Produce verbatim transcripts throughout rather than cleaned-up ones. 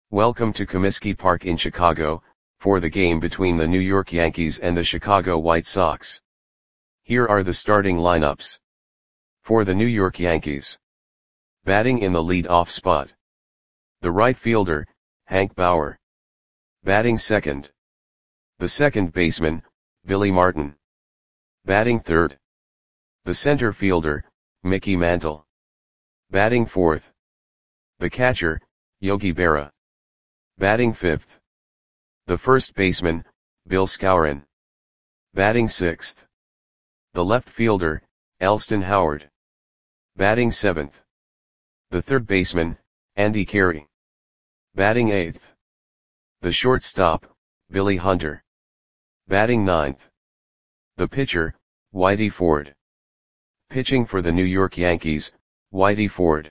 Welcome to Comiskey Park in Chicago, for the game between the New York Yankees and the Chicago White Sox. Here are the starting lineups. For the New York Yankees. Batting in the lead-off spot. The right fielder, Hank Bauer. Batting second. The second baseman, Billy Martin. Batting third. The center fielder, Mickey Mantle. Batting fourth. The catcher, Yogi Berra. Batting fifth. The first baseman, Bill Skowron. Batting sixth. The left fielder, Elston Howard. Batting seventh. The third baseman, Andy Carey. Batting eighth. The shortstop, Billy Hunter. Batting ninth. The pitcher, Whitey Ford. Pitching for the New York Yankees, Whitey Ford.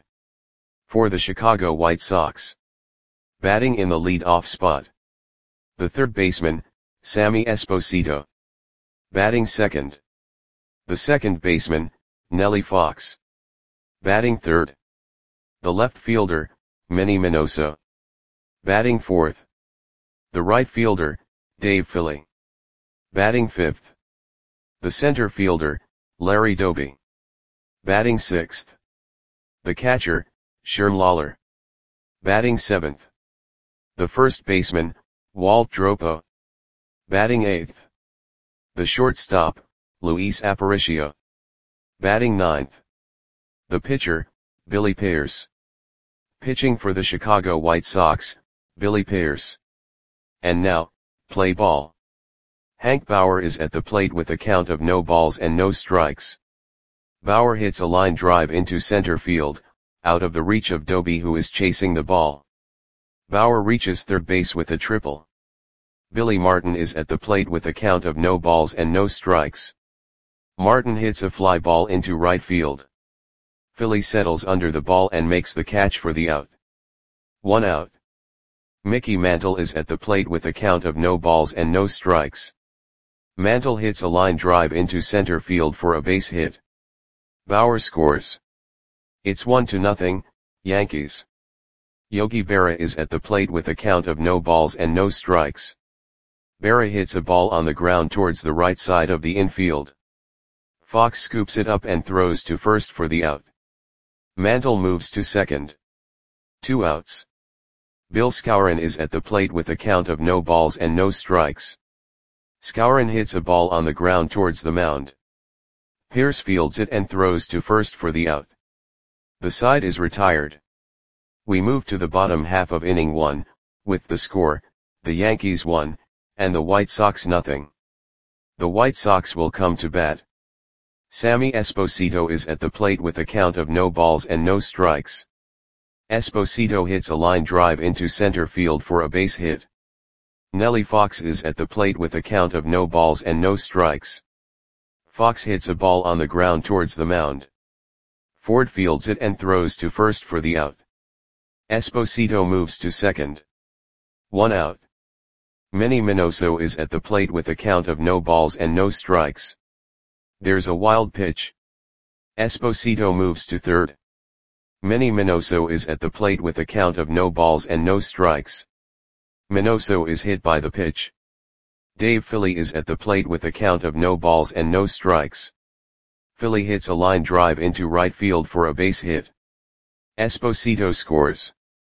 For the Chicago White Sox. Batting in the lead-off spot. The third baseman, Sammy Esposito. Batting second. The second baseman, Nellie Fox. Batting third. The left fielder, Manny Minoso. Batting fourth. The right fielder, Dave Philly. Batting fifth. The center fielder, Larry Doby. Batting sixth. The catcher, Sherm Lawler. Batting seventh. The first baseman, Walt Dropo. Batting eighth. The shortstop, Luis Aparicio. Batting ninth. The pitcher, Billy Pierce. Pitching for the Chicago White Sox, Billy Pierce. And now, play ball. Hank Bauer is at the plate with a count of no balls and no strikes. Bauer hits a line drive into center field, out of the reach of Doby, who is chasing the ball. Bauer reaches third base with a triple. Billy Martin is at the plate with a count of no balls and no strikes. Martin hits a fly ball into right field. Philly settles under the ball and makes the catch for the out. One out. Mickey Mantle is at the plate with a count of no balls and no strikes. Mantle hits a line drive into center field for a base hit. Bauer scores. It's one to nothing, Yankees. Yogi Berra is at the plate with a count of no balls and no strikes. Berra hits a ball on the ground towards the right side of the infield. Fox scoops it up and throws to first for the out. Mantle moves to second. Two outs. Bill Skowron is at the plate with a count of no balls and no strikes. Skowron hits a ball on the ground towards the mound. Pierce fields it and throws to first for the out. The side is retired. We move to the bottom half of inning one, with the score, the Yankees one, and the White Sox nothing. The White Sox will come to bat. Sammy Esposito is at the plate with a count of no balls and no strikes. Esposito hits a line drive into center field for a base hit. Nellie Fox is at the plate with a count of no balls and no strikes. Fox hits a ball on the ground towards the mound. Ford fields it and throws to first for the out. Esposito moves to second. One out. Manny Minoso is at the plate with a count of no balls and no strikes. There's a wild pitch. Esposito moves to third. Manny Minoso is at the plate with a count of no balls and no strikes. Minoso is hit by the pitch. Dave Philly is at the plate with a count of no balls and no strikes. Philly hits a line drive into right field for a base hit. Esposito scores.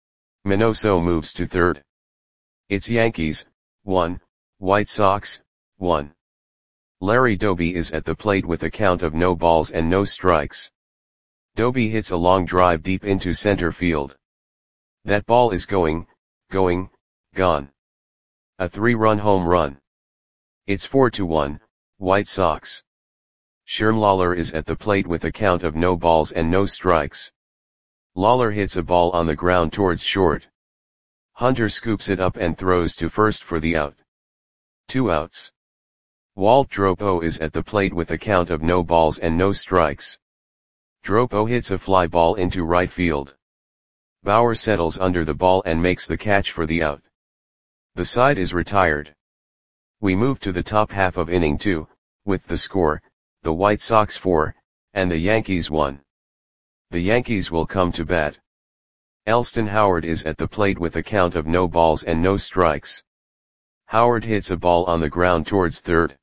Minoso moves to third. It's Yankees, one, White Sox, one. Larry Doby is at the plate with a count of no balls and no strikes. Doby hits a long drive deep into center field. That ball is going, going, gone. A three-run home run. It's four to one, White Sox. Sherm Lawler is at the plate with a count of no balls and no strikes. Lawler hits a ball on the ground towards short. Hunter scoops it up and throws to first for the out. Two outs. Walt Dropo is at the plate with a count of no balls and no strikes. Dropo hits a fly ball into right field. Bauer settles under the ball and makes the catch for the out. The side is retired. We move to the top half of inning two, with the score, the White Sox four, and the Yankees one. The Yankees will come to bat. Elston Howard is at the plate with a count of no balls and no strikes. Howard hits a ball on the ground towards third.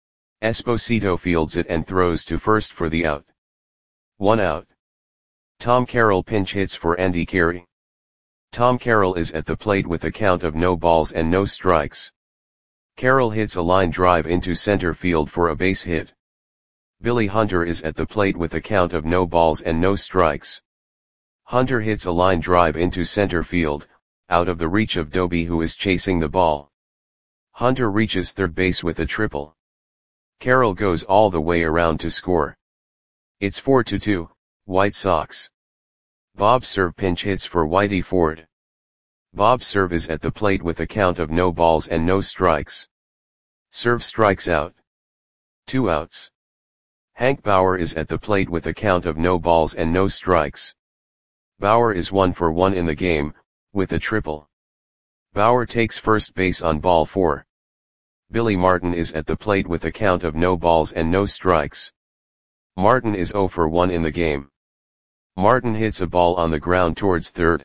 Esposito fields it and throws to first for the out. One out. Tom Carroll pinch hits for Andy Carey. Tom Carroll is at the plate with a count of no balls and no strikes. Carroll hits a line drive into center field for a base hit. Billy Hunter is at the plate with a count of no balls and no strikes. Hunter hits a line drive into center field, out of the reach of Doby, who is chasing the ball. Hunter reaches third base with a triple. Carroll goes all the way around to score. It's four to two, White Sox. Bob Cerv pinch hits for Whitey Ford. Bob Cerv is at the plate with a count of no balls and no strikes. Cerv strikes out. Two outs. Hank Bauer is at the plate with a count of no balls and no strikes. Bauer is one for one in the game, with a triple. Bauer takes first base on ball four. Billy Martin is at the plate with a count of no balls and no strikes. Martin is zero for one in the game. Martin hits a ball on the ground towards third.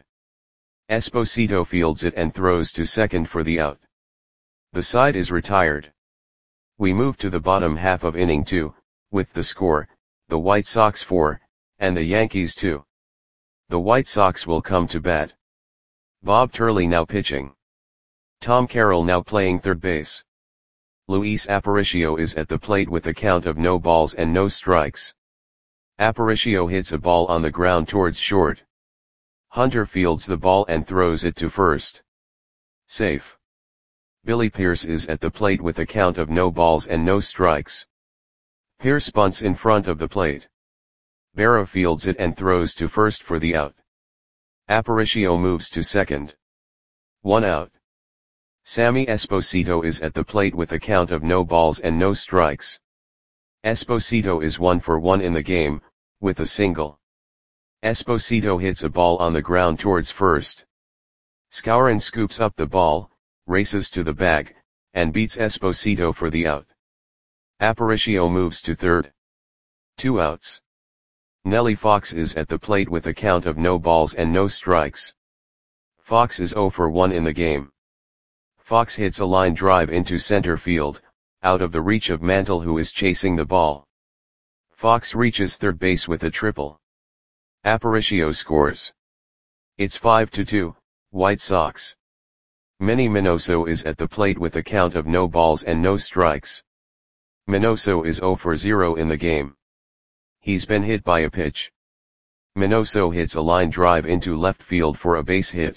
Esposito fields it and throws to second for the out. The side is retired. We move to the bottom half of inning two, with the score, the White Sox four, and the Yankees two. The White Sox will come to bat. Bob Turley now pitching. Tom Carroll now playing third base. Luis Aparicio is at the plate with a count of no balls and no strikes. Aparicio hits a ball on the ground towards short. Hunter fields the ball and throws it to first. Safe. Billy Pierce is at the plate with a count of no balls and no strikes. Pierce bunts in front of the plate. Berra fields it and throws to first for the out. Aparicio moves to second. One out. Sammy Esposito is at the plate with a count of no balls and no strikes. Esposito is one for one in the game, with a single. Esposito hits a ball on the ground towards first. Skowron scoops up the ball, races to the bag, and beats Esposito for the out. Aparicio moves to third. Two outs. Nellie Fox is at the plate with a count of no balls and no strikes. Fox is zero for one in the game. Fox hits a line drive into center field, out of the reach of Mantle, who is chasing the ball. Fox reaches third base with a triple. Aparicio scores. It's five to two, White Sox. Manny Minoso is at the plate with a count of no balls and no strikes. Minoso is zero for zero in the game. He's been hit by a pitch. Minoso hits a line drive into left field for a base hit.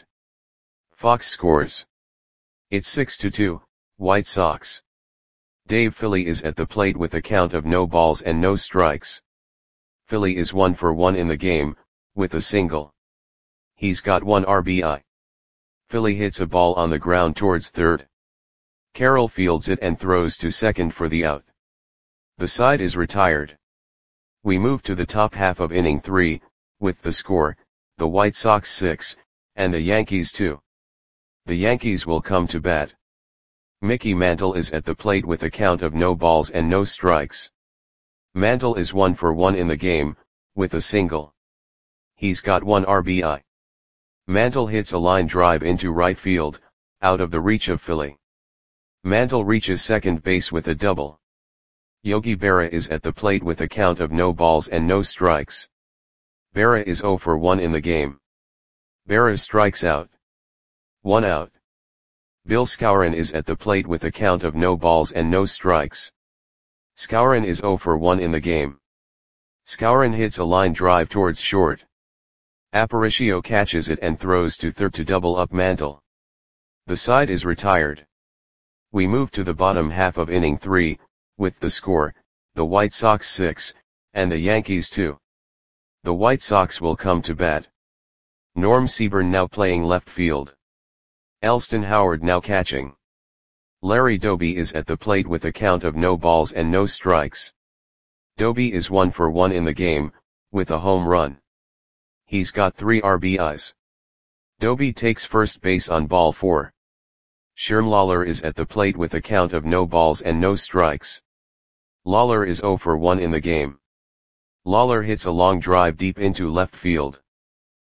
Fox scores. It's six to two, White Sox. Dave Philly is at the plate with a count of no balls and no strikes. Philly is one for one in the game, with a single. He's got one R B I. Philly hits a ball on the ground towards third. Carroll fields it and throws to second for the out. The side is retired. We move to the top half of inning three, with the score, the White Sox six, and the Yankees two. The Yankees will come to bat. Mickey Mantle is at the plate with a count of no balls and no strikes. Mantle is one for one in the game, with a single. He's got one R B I. Mantle hits a line drive into right field, out of the reach of Philly. Mantle reaches second base with a double. Yogi Berra is at the plate with a count of no balls and no strikes. Berra is zero for one in the game. Berra strikes out. One out. Bill Skowron is at the plate with a count of no balls and no strikes. Skowron is zero for one in the game. Skowron hits a line drive towards short. Aparicio catches it and throws to third to double up Mantle. The side is retired. We move to the bottom half of inning three, with the score, the White Sox six, and the Yankees two. The White Sox will come to bat. Norm Seaburn now playing left field. Elston Howard now catching. Larry Doby is at the plate with a count of no balls and no strikes. Doby is one for one in the game, with a home run. He's got three R B Is. Doby takes first base on ball four. Sherm Lawler is at the plate with a count of no balls and no strikes. Lawler is zero for one in the game. Lawler hits a long drive deep into left field.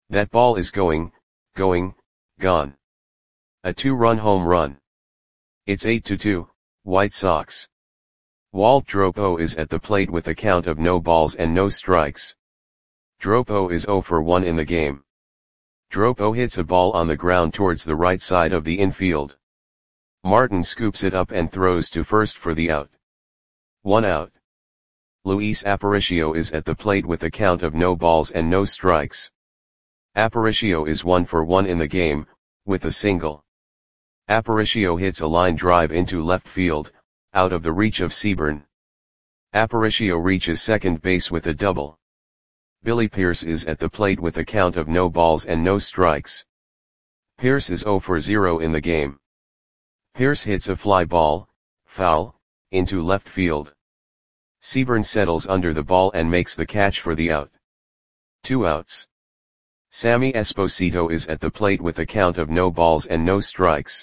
That ball is going, going, gone. A two-run home run. It's eight to two, White Sox. Walt Dropo is at the plate with a count of no balls and no strikes. Dropo is zero for one in the game. Dropo hits a ball on the ground towards the right side of the infield. Martin scoops it up and throws to first for the out. One out. Luis Aparicio is at the plate with a count of no balls and no strikes. Aparicio is one for one in the game, with a single. Aparicio hits a line drive into left field, out of the reach of Seaburn. Aparicio reaches second base with a double. Billy Pierce is at the plate with a count of no balls and no strikes. Pierce is zero for zero in the game. Pierce hits a fly ball, foul, into left field. Seaburn settles under the ball and makes the catch for the out. Two outs. Sammy Esposito is at the plate with a count of no balls and no strikes.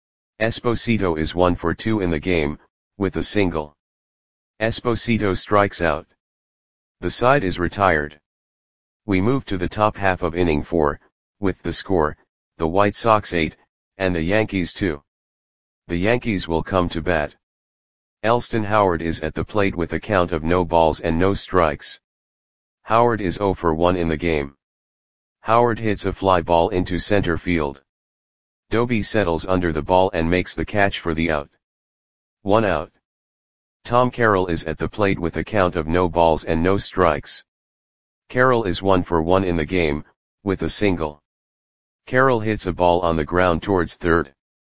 Esposito is one for two in the game, with a single. Esposito strikes out. The side is retired. We move to the top half of inning four, with the score, the White Sox eight, and the Yankees two. The Yankees will come to bat. Elston Howard is at the plate with a count of no balls and no strikes. Howard is zero for one in the game. Howard hits a fly ball into center field. Doby settles under the ball and makes the catch for the out. One out. Tom Carroll is at the plate with a count of no balls and no strikes. Carroll is one for one in the game, with a single. Carroll hits a ball on the ground towards third.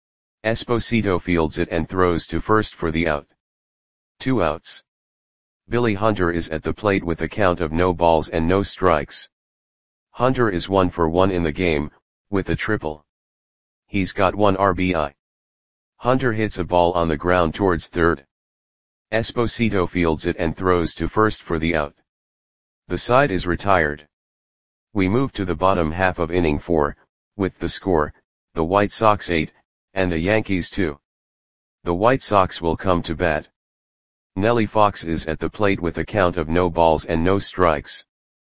Esposito fields it and throws to first for the out. Two outs. Billy Hunter is at the plate with a count of no balls and no strikes. Hunter is one for one in the game, with a triple. He's got one R B I. Hunter hits a ball on the ground towards third. Esposito fields it and throws to first for the out. The side is retired. We move to the bottom half of inning four, with the score, the White Sox eight, and the Yankees two. The White Sox will come to bat. Nellie Fox is at the plate with a count of no balls and no strikes.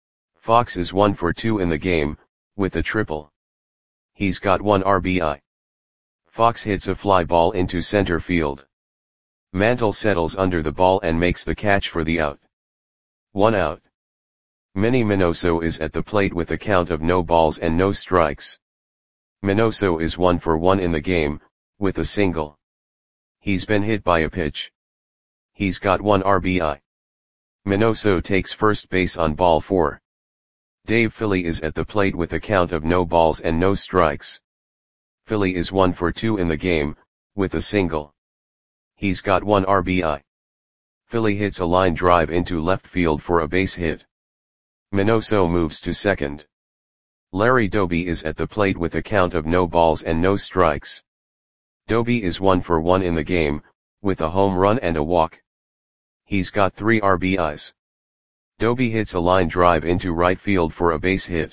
Fox is one for two in the game, with a triple. He's got one R B I. Fox hits a fly ball into center field. Mantle settles under the ball and makes the catch for the out. One out. Manny Minoso is at the plate with a count of no balls and no strikes. Minoso is one for one in the game, with a single. He's been hit by a pitch. He's got one R B I. Minoso takes first base on ball four. Dave Philly is at the plate with a count of no balls and no strikes. Philly is one for two in the game, with a single. He's got one R B I. Philly hits a line drive into left field for a base hit. Minoso moves to second. Larry Doby is at the plate with a count of no balls and no strikes. Doby is one for one in the game, with a home run and a walk. He's got three R B Is. Doby hits a line drive into right field for a base hit.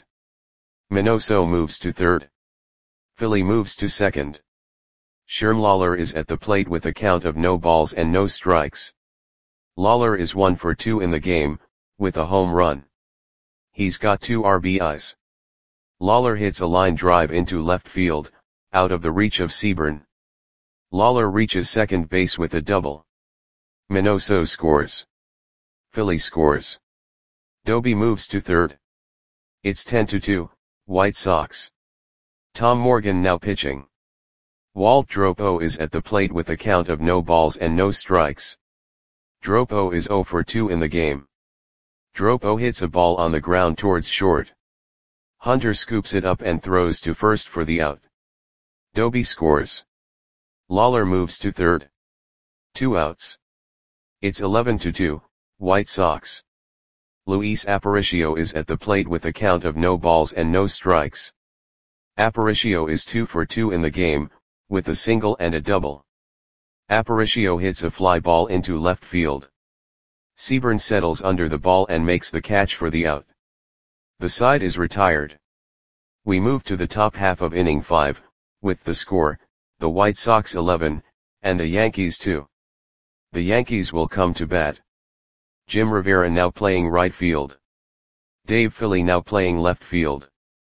Minoso moves to third. Philly moves to second. Sherm Lawler is at the plate with a count of no balls and no strikes. Lawler is one for two in the game, with a home run. He's got two R B Is. Lawler hits a line drive into left field, out of the reach of Seaburn. Lawler reaches second base with a double. Minoso scores. Philly scores. Doby moves to third. It's ten to two, White Sox. Tom Morgan now pitching. Walt Dropo is at the plate with a count of no balls and no strikes. Dropo is zero for two in the game. Dropo hits a ball on the ground towards short. Hunter scoops it up and throws to first for the out. Doby scores. Lawler moves to third. Two outs. It's eleven to two, White Sox. Luis Aparicio is at the plate with a count of no balls and no strikes. Aparicio is two for two in the game, with a single and a double. Aparicio hits a fly ball into left field. Seaburn settles under the ball and makes the catch for the out. The side is retired. We move to the top half of inning five, with the score, the White Sox eleven, and the Yankees two. The Yankees will come to bat. Jim Rivera now playing right field. Dave Philly now playing left field.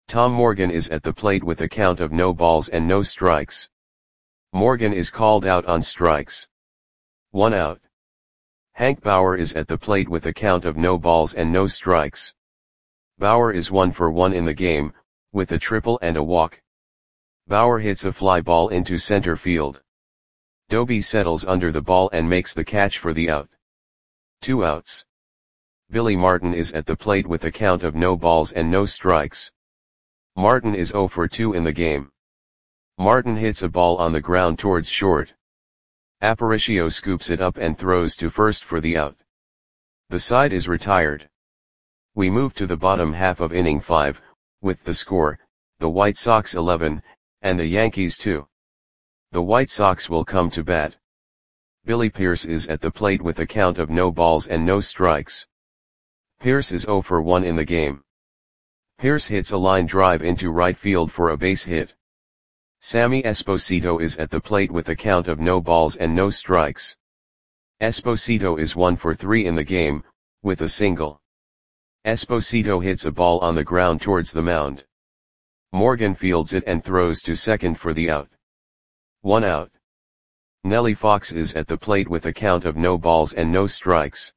Tom Morgan is at the plate with a count of no balls and no strikes. Morgan is called out on strikes. One out. Hank Bauer is at the plate with a count of no balls and no strikes. Bauer is one for one in the game, with a triple and a walk. Bauer hits a fly ball into center field. Doby settles under the ball and makes the catch for the out. Two outs. Billy Martin is at the plate with a count of no balls and no strikes. Martin is zero for two in the game. Martin hits a ball on the ground towards short. Aparicio scoops it up and throws to first for the out. The side is retired. We move to the bottom half of inning five, with the score, the White Sox eleven, and the Yankees two. The White Sox will come to bat. Billy Pierce is at the plate with a count of no balls and no strikes. Pierce is zero for one in the game. Pierce hits a line drive into right field for a base hit. Sammy Esposito is at the plate with a count of no balls and no strikes. Esposito is one for three in the game, with a single. Esposito hits a ball on the ground towards the mound. Morgan fields it and throws to second for the out. One out. Nellie Fox is at the plate with a count of no balls and no strikes.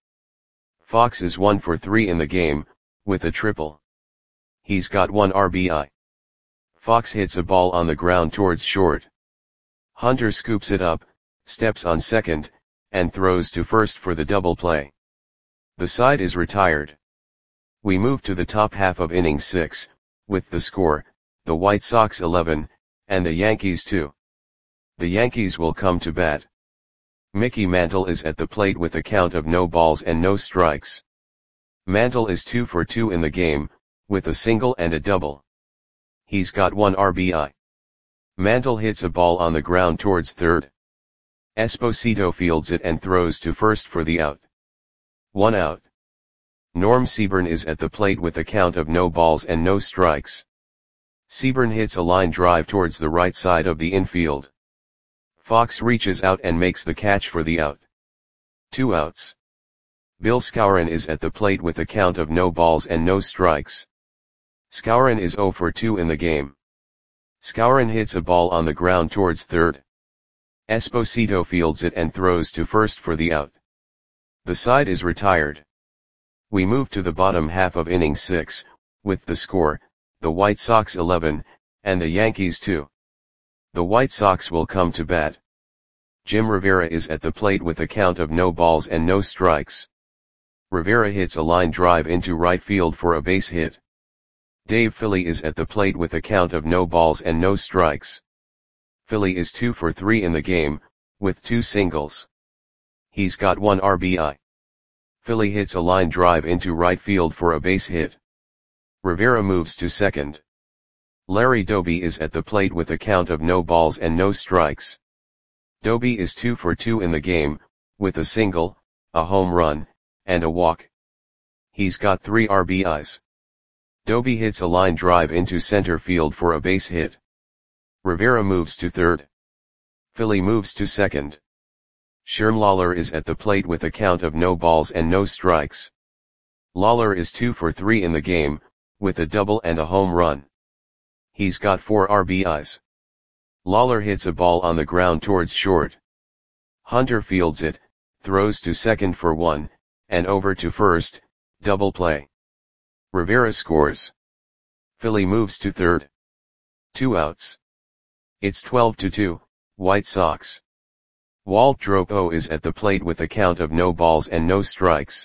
Fox is one for three in the game, with a triple. He's got one R B I. Fox hits a ball on the ground towards short. Hunter scoops it up, steps on second, and throws to first for the double play. The side is retired. We move to the top half of inning six, with the score, the White Sox eleven, and the Yankees two. The Yankees will come to bat. Mickey Mantle is at the plate with a count of no balls and no strikes. Mantle is two for two in the game, with a single and a double. He's got one R B I. Mantle hits a ball on the ground towards third. Esposito fields it and throws to first for the out. One out. Norm Seaburn is at the plate with a count of no balls and no strikes. Seaburn hits a line drive towards the right side of the infield. Fox reaches out and makes the catch for the out. Two outs. Bill Skowron is at the plate with a count of no balls and no strikes. Skowron is zero for two in the game. Skowron hits a ball on the ground towards third. Esposito fields it and throws to first for the out. The side is retired. We move to the bottom half of inning six, with the score, the White Sox eleven, and the Yankees two. The White Sox will come to bat. Jim Rivera is at the plate with a count of no balls and no strikes. Rivera hits a line drive into right field for a base hit. Dave Philly is at the plate with a count of no balls and no strikes. Philly is two for three in the game, with two singles. He's got one R B I. Philly hits a line drive into right field for a base hit. Rivera moves to second. Larry Doby is at the plate with a count of no balls and no strikes. Doby is two for two in the game, with a single, a home run, and a walk. He's got three R B Is. Doby hits a line drive into center field for a base hit. Rivera moves to third. Philly moves to second. Sherm Lawler is at the plate with a count of no balls and no strikes. Lawler is two for three in the game, with a double and a home run. He's got four R B Is. Lawler hits a ball on the ground towards short. Hunter fields it, throws to second for one, and over to first, double play. Rivera scores. Philly moves to third. Two outs. It's twelve to two, White Sox. Walt Dropo is at the plate with a count of no balls and no strikes.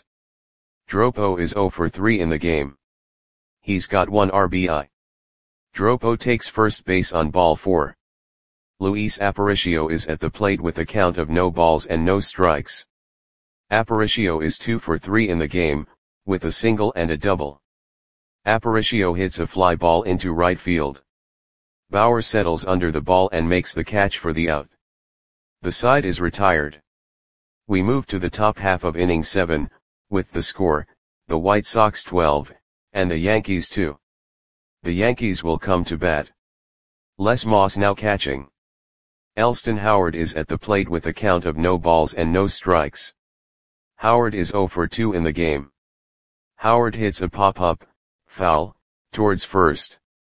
Dropo is zero for three in the game. He's got one R B I. Dropo takes first base on ball four. Luis Aparicio is at the plate with a count of no balls and no strikes. Aparicio is two for three in the game, with a single and a double. Aparicio hits a fly ball into right field. Bauer settles under the ball and makes the catch for the out. The side is retired. We move to the top half of inning seven, with the score, the White Sox twelve, and the Yankees two. The Yankees will come to bat. Les Moss now catching. Elston Howard is at the plate with a count of no balls and no strikes. Howard is zero for two in the game. Howard hits a pop-up, foul, towards first.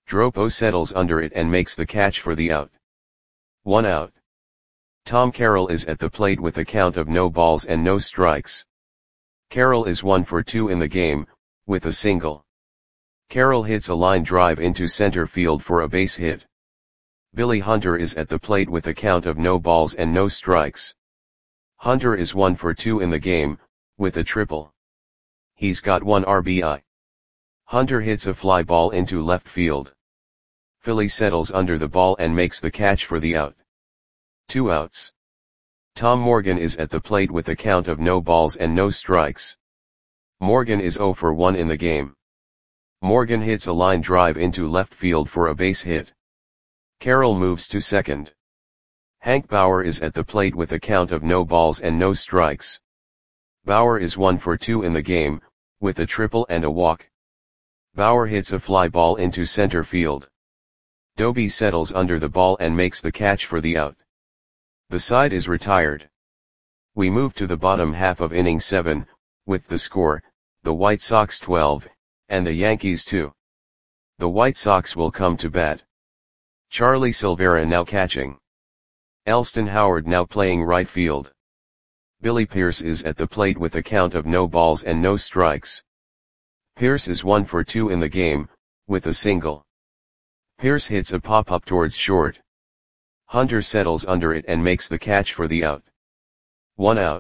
Dropo settles under it and makes the catch for the out. One out. Tom Carroll is at the plate with a count of no balls and no strikes. Carroll is one for two in the game, with a single. Carroll hits a line drive into center field for a base hit. Billy Hunter is at the plate with a count of no balls and no strikes. Hunter is one for two in the game, with a triple. He's got one R B I. Hunter hits a fly ball into left field. Philly settles under the ball and makes the catch for the out. Two outs. Tom Morgan is at the plate with a count of no balls and no strikes. Morgan is zero for one in the game. Morgan hits a line drive into left field for a base hit. Carroll moves to second. Hank Bauer is at the plate with a count of no balls and no strikes. Bauer is one for two in the game, with a triple and a walk. Bauer hits a fly ball into center field. Doby settles under the ball and makes the catch for the out. The side is retired. We move to the bottom half of inning seven, with the score, the White Sox twelve, and the Yankees two. The White Sox will come to bat. Charlie Silvera now catching. Elston Howard now playing right field. Billy Pierce is at the plate with a count of no balls and no strikes. Pierce is one for two in the game, with a single. Pierce hits a pop-up towards short. Hunter settles under it and makes the catch for the out. One out.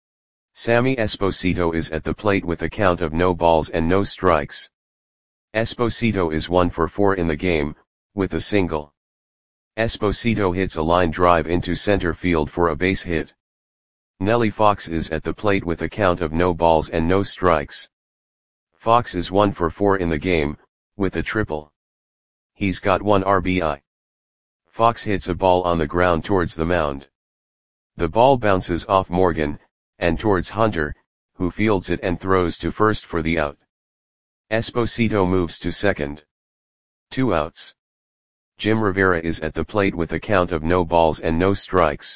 Sammy Esposito is at the plate with a count of no balls and no strikes. Esposito is one for four in the game, with a single. Esposito hits a line drive into center field for a base hit. Nellie Fox is at the plate with a count of no balls and no strikes. Fox is one for four in the game, with a triple. He's got one R B I. Fox hits a ball on the ground towards the mound. The ball bounces off Morgan, and towards Hunter, who fields it and throws to first for the out. Esposito moves to second. Two outs. Jim Rivera is at the plate with a count of no balls and no strikes.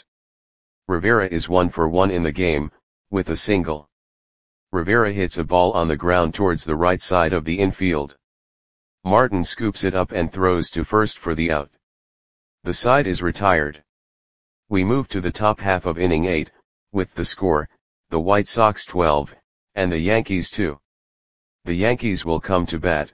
Rivera is one for one in the game, with a single. Rivera hits a ball on the ground towards the right side of the infield. Martin scoops it up and throws to first for the out. The side is retired. We move to the top half of inning eight, with the score, the White Sox twelve, and the Yankees two. The Yankees will come to bat.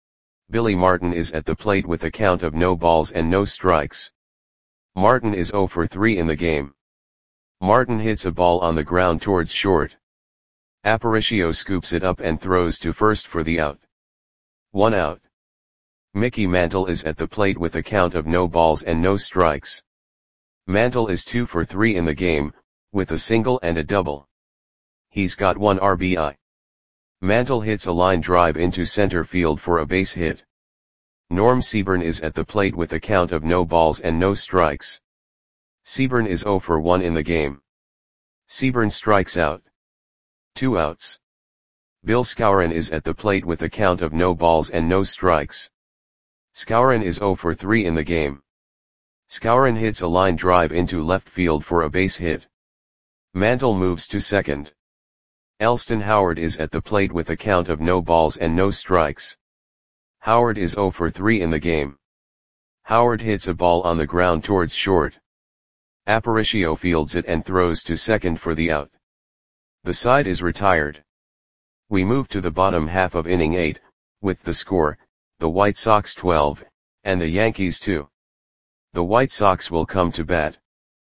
Billy Martin is at the plate with a count of no balls and no strikes. Martin is zero for three in the game. Martin hits a ball on the ground towards short. Aparicio scoops it up and throws to first for the out. One out. Mickey Mantle is at the plate with a count of no balls and no strikes. Mantle is two for three in the game, with a single and a double. He's got one R B I. Mantle hits a line drive into center field for a base hit. Norm Seaburn is at the plate with a count of no balls and no strikes. Seaburn is zero for one in the game. Seaburn strikes out. Two outs. Bill Skowron is at the plate with a count of no balls and no strikes. Skowron is zero for three in the game. Skowron hits a line drive into left field for a base hit. Mantle moves to second. Elston Howard is at the plate with a count of no balls and no strikes. Howard is zero for three in the game. Howard hits a ball on the ground towards short. Aparicio fields it and throws to second for the out. The side is retired. We move to the bottom half of inning eight, with the score, the White Sox twelve, and the Yankees two. The White Sox will come to bat.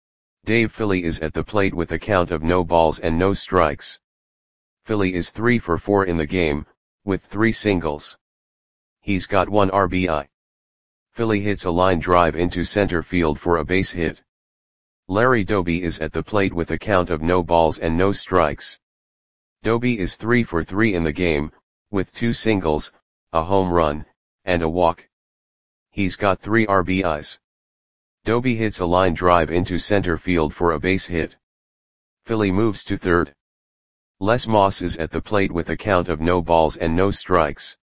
Dave Philly is at the plate with a count of no balls and no strikes. Philly is three for four in the game, with three singles. He's got one R B I. Philly hits a line drive into center field for a base hit. Larry Doby is at the plate with a count of no balls and no strikes. Doby is three for three in the game, with two singles, a home run, and a walk. He's got three R B Is. Doby hits a line drive into center field for a base hit. Philly moves to third. Les Moss is at the plate with a count of no balls and no strikes.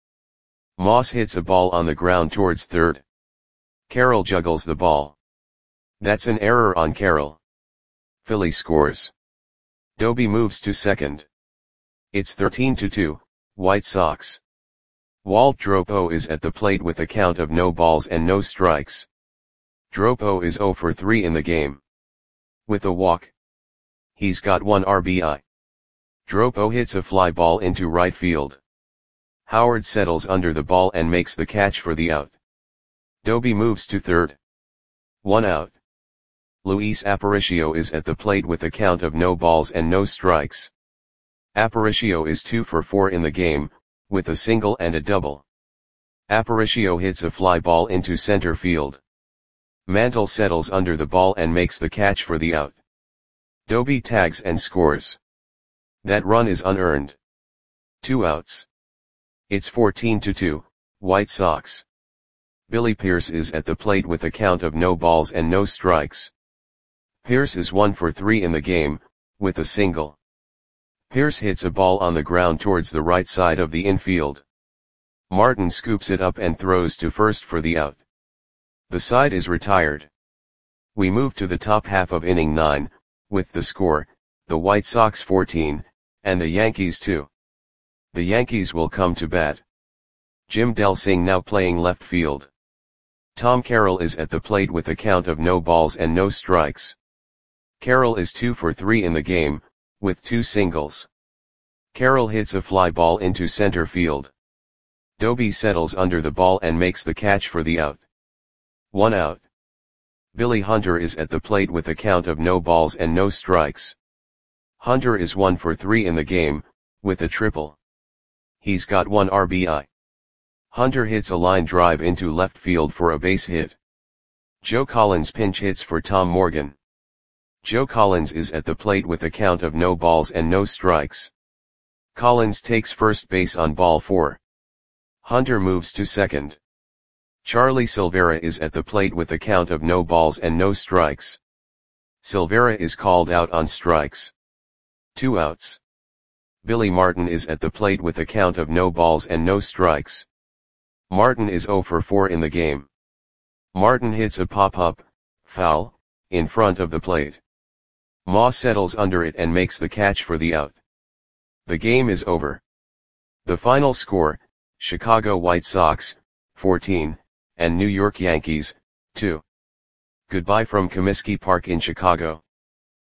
Moss hits a ball on the ground towards third. Carroll juggles the ball. That's an error on Carroll. Philly scores. Doby moves to second. It's thirteen to two, White Sox. Walt Dropo is at the plate with a count of no balls and no strikes. Dropo is zero for three in the game. With a walk, he's got one R B I. Dropo hits a fly ball into right field. Howard settles under the ball and makes the catch for the out. Doby moves to third. One out. Luis Aparicio is at the plate with a count of no balls and no strikes. Aparicio is two for four in the game, with a single and a double. Aparicio hits a fly ball into center field. Mantle settles under the ball and makes the catch for the out. Doby tags and scores. That run is unearned. Two outs. It's fourteen to two, White Sox. Billy Pierce is at the plate with a count of no balls and no strikes. Pierce is one for three in the game, with a single. Pierce hits a ball on the ground towards the right side of the infield. Martin scoops it up and throws to first for the out. The side is retired. We move to the top half of inning nine, with the score, the White Sox fourteen, and the Yankees two. The Yankees will come to bat. Jim Delsing now playing left field. Tom Carroll is at the plate with a count of no balls and no strikes. Carroll is two for three in the game, with two singles. Carroll hits a fly ball into center field. Doby settles under the ball and makes the catch for the out. One out. Billy Hunter is at the plate with a count of no balls and no strikes. Hunter is one for three in the game, with a triple. He's got one R B I. Hunter hits a line drive into left field for a base hit. Joe Collins pinch hits for Tom Morgan. Joe Collins is at the plate with a count of no balls and no strikes. Collins takes first base on ball four. Hunter moves to second. Charlie Silvera is at the plate with a count of no balls and no strikes. Silvera is called out on strikes. Two outs. Billy Martin is at the plate with a count of no balls and no strikes. Martin is zero for four in the game. Martin hits a pop-up, foul, in front of the plate. Ma settles under it and makes the catch for the out. The game is over. The final score, Chicago White Sox, fourteen, and New York Yankees, two. Goodbye from Comiskey Park in Chicago.